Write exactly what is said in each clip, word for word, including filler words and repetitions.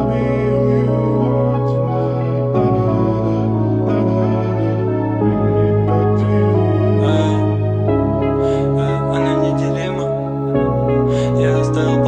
Она неделима. Я оставил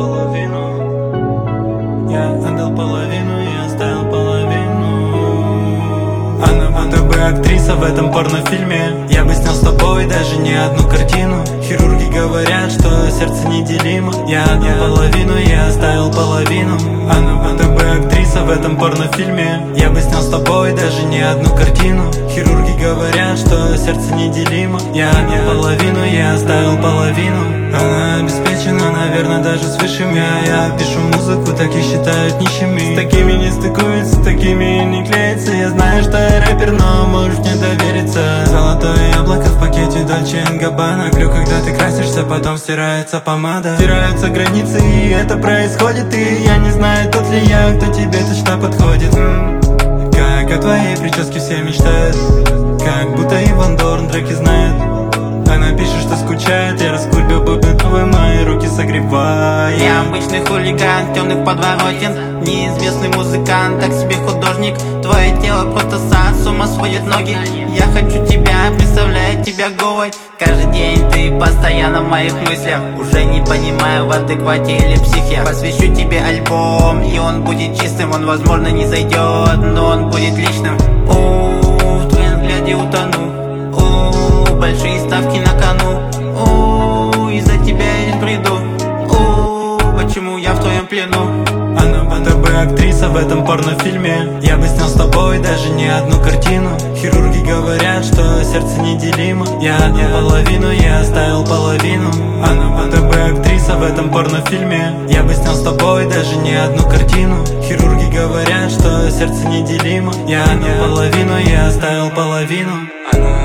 половину. Я отдал половину, я оставил половину. Она будто бы актриса в этом порнофильме. Я бы снял с тобой даже не одну картину. Хирурги говорят, что сердце неделимо. Я отдал половину, я оставил половину. Она будто бы актриса в этом порнофильме. Я бы снял с тобой даже не одну картину. Хирурги говорят, что сердце неделимо. Я отдал половину, я оставил половину. Она обеспечена, наверное, даже с высшим я. Я пишу музыку, так и считают нищими. С такими не стыкуются, с такими не клеится. Я знаю, что я рэпер, но можешь мне довериться. Золотое яблоко в пакете Дольче энд Габбана. Клю, когда ты красишься, потом стирается помада. Стираются границы, и это происходит. И я не знаю, тот ли я, кто тебе точно подходит. Как о твоей прическе все мечтают, как будто Иван Дорн треки знает. Она пишет, что скучает, я раскурю бубновые, мои руки согревая. Я обычный хулиган, темных подворотен, неизвестный музыкант, так себе художник. Твое тело просто с ума сводит ноги. Я хочу тебя, представляю тебя голой. Каждый день ты постоянно в моих мыслях. Уже не понимаю, в адеквате или психе. Посвящу тебе альбом, и он будет чистым. Он, возможно, не зайдет, но он будет личным. О, в твоем взгляде утону. О, большие ставки на кону. О, из-за тебя я не приду. О, почему я в твоем плену? Она будто бы актриса в этом порнофильме. Я бы снял с тобой даже не одну картину. Хирурги говорят, что сердце неделимо. Я отдал половину, я оставил половину. Она будто бы актриса в этом порнофильме. Я бы снял с тобой даже не одну картину. Хирурги говорят, что сердце неделимо. Я отдал половину, я оставил половину. Она